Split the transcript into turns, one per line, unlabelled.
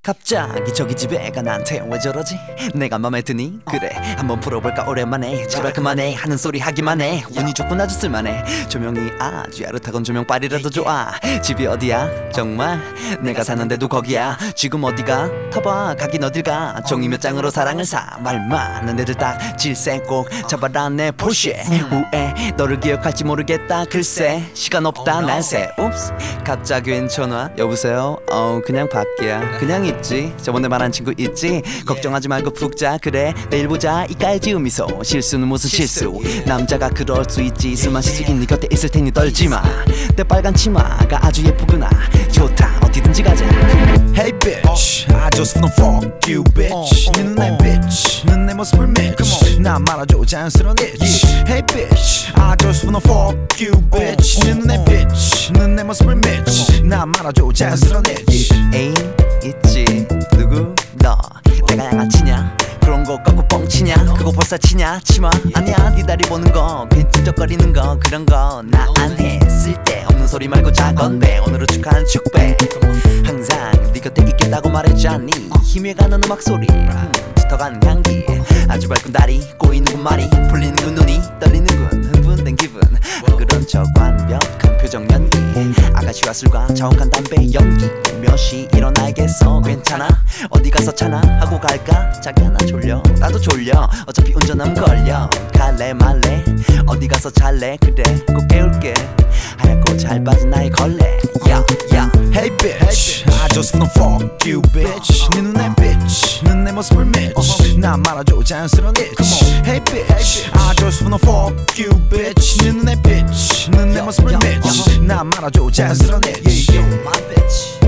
갑자기 저기 집애가 나한테 왜 저러지? 내가 맘에 드니? 그래 한번 풀어볼까 오랜만에 제발 그만해 하는 소리 하기만 해 운이 좋군 아주 쓸만해 조명이 아주 야릇하건 조명빨이라도 좋아 집이 어디야? 정말? 내가 사는데도 거기야 지금 어디가? 타봐 가긴 어딜 가 종이 몇 장으로 사랑을 사 말 많은 애들 딱 질색 꼭 잡아라 내 포르쉐 후에 너를 기억할지 모르겠다 글쎄 시간 없다 날새 옵스 갑자기 웬 전화 여보세요? 그냥 밖이야 그냥 있지 저번에 말한 친구 있지 걱정하지 말고 푹 자 그래 내일 보자 이까의 지은 미소 실수는 무슨 실수 남자가 그럴 수 있지 술 마실 수 있는 네 곁에 있을 테니 떨지마 내 빨간 치마가 아주 예쁘구나 좋다 어디든지 가자
Hey bitch, I just wanna fuck you bitch 네 눈에 bitch 넌 내 모습을 mitch 난 말아줘 자연스러운 itch Hey bitch, I just wanna fuck you bitch 네 눈에 bitch 넌 내 모습을 mitch 난 말아줘 자연스러운 itch
애인 있지 누구? 너 내가 양아치냐? 그런 거 꺾고 뻥치냐? 그거 벌써 치냐? 치마 아니야 네 다리 보는 거 괜히 찝쩍거리는 거 그런 거 나 안 해 쓸데없는 소리 말고 작건배 오늘은 축하한 축배 항상 네 곁에 있겠다고 말했잖니 힘에 가는 음악 소리 짙어가는 향기 아주 밝은 달이 꼬이는군 말이 풀리는군 눈이 떨리는군 흥분된 기분 안 그런 척 완벽한 표정 연기 아가씨와 술과 자욱한 담배 연기 몇 시 일어나야겠어 괜찮아 어디 가서 차나 하고 갈까 자기야 나 졸려 나도 졸려 어차피 운전하면 걸려 갈래 말래 어디 가서 잘래 그래 꼭 깨울게 하얗고 잘 빠진 나의 걸레 야야
Hey bitch, I just wanna fuck you bitch 네 눈에 bitch 넌 내 모습을 mitch 난 말아줘 자연스러운 itch Hey bitch, I just wanna fuck you bitch 네 눈에 bitch 넌 내 모습을 mitch 난 말아줘 자연스러운 itch
You're my bitch